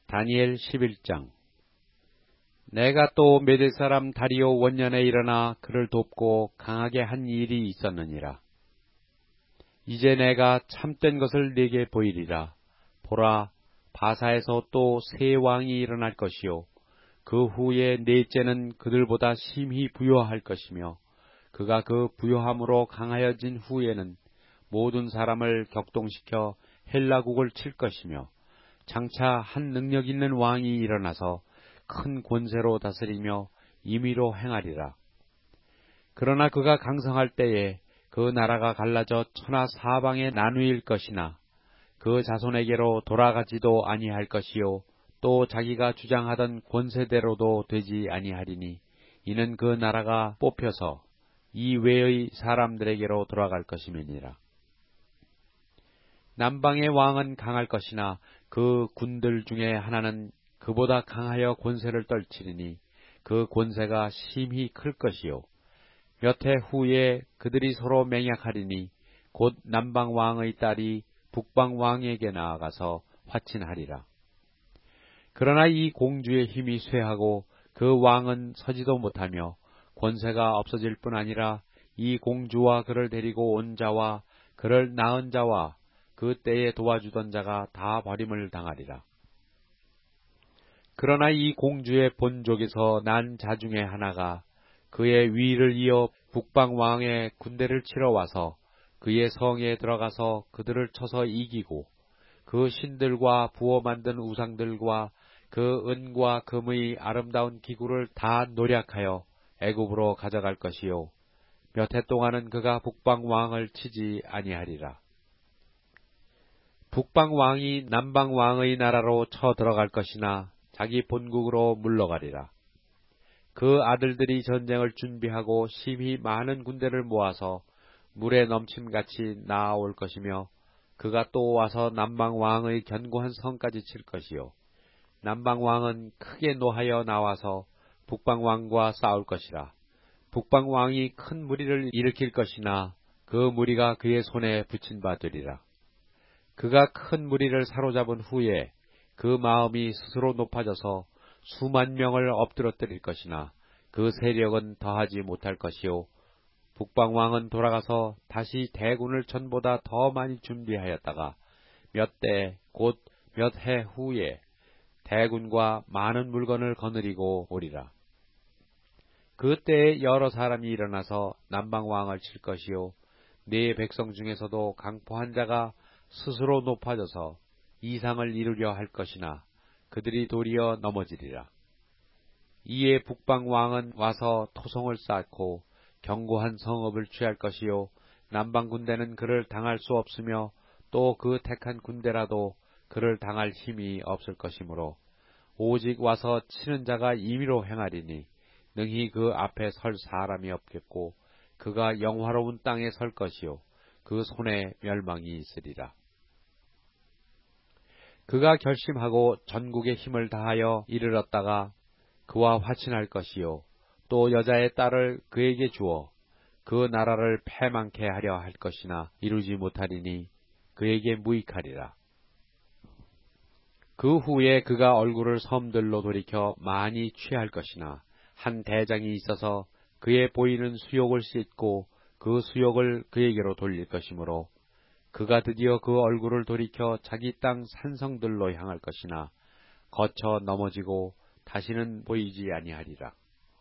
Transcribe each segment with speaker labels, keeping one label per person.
Speaker 1: 다니엘 11장. 내가 또 메대 사람 다리오 원년에 일어나 그를 돕고 강하게 한 일이 있었느니라. 이제 내가 참된 것을 네게 보이리라. 보라, 바사에서 또 새 왕이 일어날 것이요. 그 후에 넷째는 그들보다 심히 부요할 것이며, 그가 그 부요함으로 강하여진 후에는 모든 사람을 격동시켜 헬라국을 칠 것이며, 장차 한 능력 있는 왕이 일어나서 큰 권세로 다스리며 임의로 행하리라. 그러나 그가 강성할 때에 그 나라가 갈라져 천하 사방에 나누일 것이나 그 자손에게로 돌아가지도 아니할 것이요, 또 자기가 주장하던 권세대로도 되지 아니하리니, 이는 그 나라가 뽑혀서 이 외의 사람들에게로 돌아갈 것임이니라. 남방의 왕은 강할 것이나 그 군들 중에 하나는 그보다 강하여 권세를 떨치리니 그 권세가 심히 클 것이요. 몇 해 후에 그들이 서로 맹약하리니 곧 남방 왕의 딸이 북방 왕에게 나아가서 화친하리라. 그러나 이 공주의 힘이 쇠하고 그 왕은 서지도 못하며 권세가 없어질 뿐 아니라 이 공주와 그를 데리고 온 자와 그를 낳은 자와 그 때에 도와주던 자가 다 버림을 당하리라. 그러나 이 공주의 본족에서 난 자 중에 하나가 그의 위를 이어 북방 왕의 군대를 치러 와서 그의 성에 들어가서 그들을 쳐서 이기고 그 신들과 부어 만든 우상들과 그 은과 금의 아름다운 기구를 다 노략하여 애굽으로 가져갈 것이요. 몇 해 동안은 그가 북방 왕을 치지 아니하리라. 북방 왕이 남방 왕의 나라로 쳐 들어갈 것이나 자기 본국으로 물러가리라. 그 아들들이 전쟁을 준비하고 심히 많은 군대를 모아서 물에 넘침같이 나아올 것이며, 그가 또 와서 남방 왕의 견고한 성까지 칠 것이요. 남방 왕은 크게 노하여 나와서 북방 왕과 싸울 것이라. 북방 왕이 큰 무리를 일으킬 것이나 그 무리가 그의 손에 붙인 바 되리라. 그가 큰 무리를 사로잡은 후에 그 마음이 스스로 높아져서 수만 명을 엎드러뜨릴 것이나 그 세력은 더하지 못할 것이요. 북방왕은 돌아가서 다시 대군을 전보다 더 많이 준비하였다가 몇 대 곧 몇 해 후에 대군과 많은 물건을 거느리고 오리라. 그때에 여러 사람이 일어나서 남방왕을 칠 것이요. 네 백성 중에서도 강포한 자가 스스로 높아져서 이상을 이루려 할 것이나 그들이 도리어 넘어지리라. 이에 북방왕은 와서 토성을 쌓고 견고한 성읍을 취할 것이요. 남방 군대는 그를 당할 수 없으며 또 그 택한 군대라도 그를 당할 힘이 없을 것이므로 오직 와서 치는 자가 임의로 행하리니 능히 그 앞에 설 사람이 없겠고 그가 영화로운 땅에 설 것이요. 그 손에 멸망이 있으리라. 그가 결심하고 전국의 힘을 다하여 이르렀다가 그와 화친할 것이요. 또 여자의 딸을 그에게 주어 그 나라를 패망케 하려 할 것이나 이루지 못하리니 그에게 무익하리라. 그 후에 그가 얼굴을 섬들로 돌이켜 많이 취할 것이나 한 대장이 있어서 그의 보이는 수욕을 씻고 그 수욕을 그에게로 돌릴 것이므로 그가 드디어 그 얼굴을 돌이켜 자기 땅 산성들로 향할 것이나 거쳐 넘어지고 다시는 보이지 아니하리라.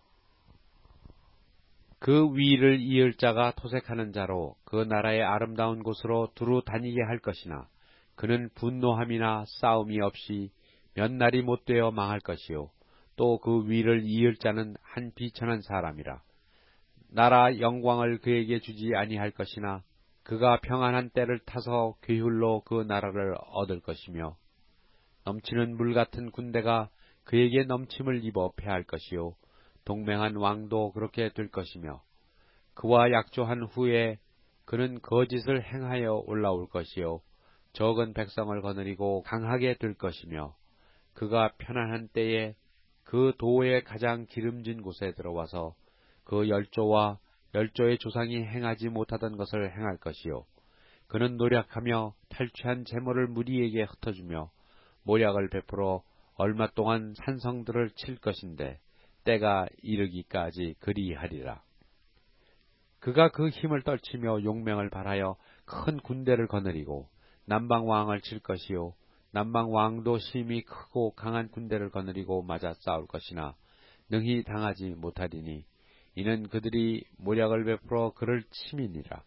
Speaker 1: 그 위를 이을 자가 토색하는 자로 그 나라의 아름다운 곳으로 두루 다니게 할 것이나 그는 분노함이나 싸움이 없이 몇 날이 못되어 망할 것이요. 또 그 위를 이을 자는 한 비천한 사람이라. 나라 영광을 그에게 주지 아니할 것이나 그가 평안한 때를 타서 괴훌로 그 나라를 얻을 것이며 넘치는 물 같은 군대가 그에게 넘침을 입어 패할 것이요. 동맹한 왕도 그렇게 될 것이며 그와 약조한 후에 그는 거짓을 행하여 올라올 것이요. 적은 백성을 거느리고 강하게 될 것이며 그가 편안한 때에 그 도의 가장 기름진 곳에 들어와서 그 열조와 열조의 조상이 행하지 못하던 것을 행할 것이요. 그는 노력하며 탈취한 재물을 무리에게 흩어주며 모략을 베풀어 얼마 동안 산성들을 칠 것인데 때가 이르기까지 그리하리라. 그가 그 힘을 떨치며 용맹을 발하여 큰 군대를 거느리고 남방왕을 칠 것이요 남방왕도 심히 크고 강한 군대를 거느리고 맞아 싸울 것이나 능히 당하지 못하리니 이는 그들이 모략을 베풀어 그를 침이니라.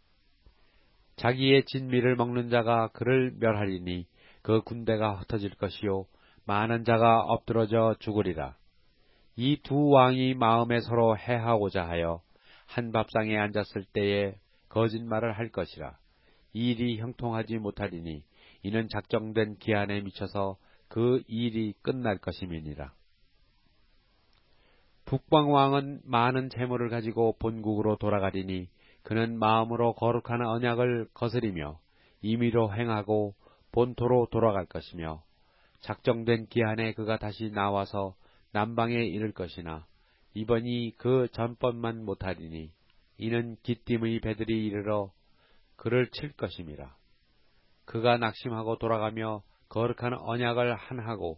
Speaker 1: 자기의 진미를 먹는 자가 그를 멸하리니 그 군대가 흩어질 것이요 많은 자가 엎드러져 죽으리라. 이 두 왕이 마음에 서로 해하고자 하여 한 밥상에 앉았을 때에 거짓말을 할 것이라. 이 일이 형통하지 못하리니 이는 작정된 기한에 미쳐서 그 일이 끝날 것임이니라. 북방왕은 많은 재물을 가지고 본국으로 돌아가리니 그는 마음으로 거룩한 언약을 거스리며 임의로 행하고 본토로 돌아갈 것이며 작정된 기한에 그가 다시 나와서 남방에 이를 것이나 이번이 그 전번만 못하리니 이는 기띔의 배들이 이르러 그를 칠 것임이라. 그가 낙심하고 돌아가며 거룩한 언약을 한하고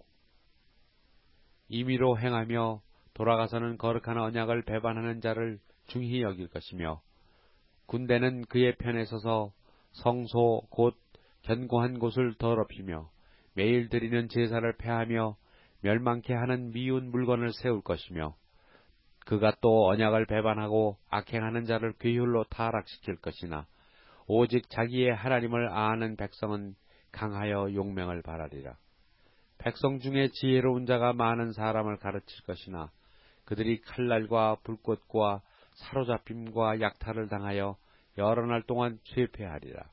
Speaker 1: 임의로 행하며 돌아가서는 거룩한 언약을 배반하는 자를 중히 여길 것이며 군대는 그의 편에 서서 성소 곧 견고한 곳을 더럽히며 매일 드리는 제사를 폐하며 멸망케 하는 미운 물건을 세울 것이며 그가 또 언약을 배반하고 악행하는 자를 괴휼로 타락시킬 것이나 오직 자기의 하나님을 아는 백성은 강하여 용맹을 발하리라. 백성 중에 지혜로운 자가 많은 사람을 가르칠 것이나 그들이 칼날과 불꽃과 사로잡힘과 약탈을 당하여 여러 날 동안 쇠폐하리라.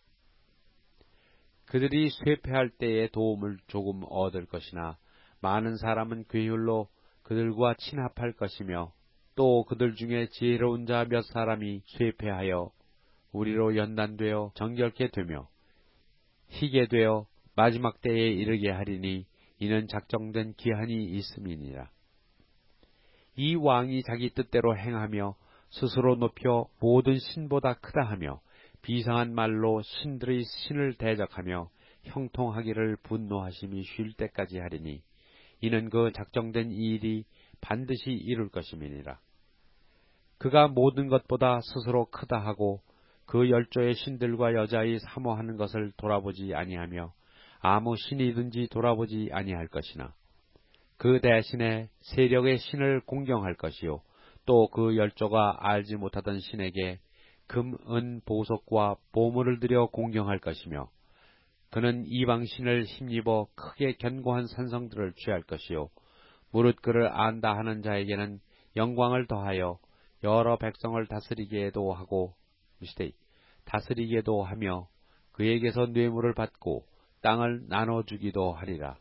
Speaker 1: 그들이 쇠폐할 때에 도움을 조금 얻을 것이나 많은 사람은 괴휼로 그들과 친합할 것이며 또 그들 중에 지혜로운 자 몇 사람이 쇠폐하여 우리로 연단되어 정결케 되며 희게 되어 마지막 때에 이르게 하리니 이는 작정된 기한이 있음이니라. 이 왕이 자기 뜻대로 행하며 스스로 높여 모든 신보다 크다 하며 비상한 말로 신들의 신을 대적하며 형통하기를 분노하심이 쉴 때까지 하리니 이는 그 작정된 이 일이 반드시 이룰 것임이니라. 그가 모든 것보다 스스로 크다 하고 그 열조의 신들과 여자의 사모하는 것을 돌아보지 아니하며 아무 신이든지 돌아보지 아니할 것이나 그 대신에 세력의 신을 공경할 것이요 또 그 열조가 알지 못하던 신에게 금, 은, 보석과 보물을 들여 공경할 것이며 그는 이방 신을 힘입어 크게 견고한 산성들을 취할 것이요 무릇 그를 안다 하는 자에게는 영광을 더하여 여러 백성을 다스리게도 하고 다스리게도 하며 그에게서 뇌물을 받고 땅을 나눠주기도 하리라.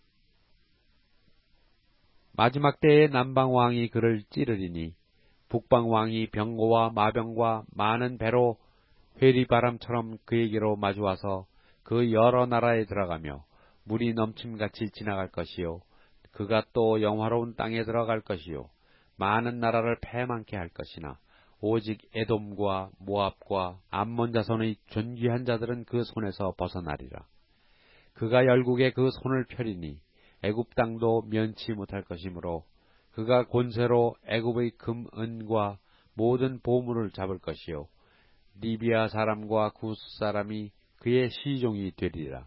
Speaker 1: 마지막 때에 남방왕이 그를 찌르리니 북방왕이 병고와 마병과 많은 배로 회리바람처럼 그에게로 마주와서 그 여러 나라에 들어가며 물이 넘침같이 지나갈 것이요 그가 또 영화로운 땅에 들어갈 것이요 많은 나라를 패망케 할 것이나 오직 에돔과 모압과 암몬 자손의 존귀한 자들은 그 손에서 벗어나리라. 그가 열국에 그 손을 펴리니 애굽 땅도 면치 못할 것이므로 그가 권세로 애굽의 금, 은과 모든 보물을 잡을 것이요 리비아 사람과 구스 사람이 그의 시종이 되리라.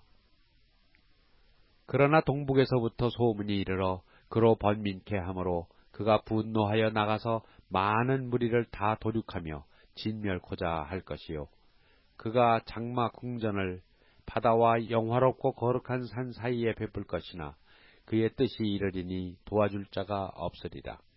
Speaker 1: 그러나 동북에서부터 소문이 이르러 그로 번민케 하므로 그가 분노하여 나가서 많은 무리를 다 도륙하며 진멸코자 할 것이요 그가 장마 궁전을 바다와 영화롭고 거룩한 산 사이에 베풀 것이나 그의 뜻이 이르리니 도와줄 자가 없으리라.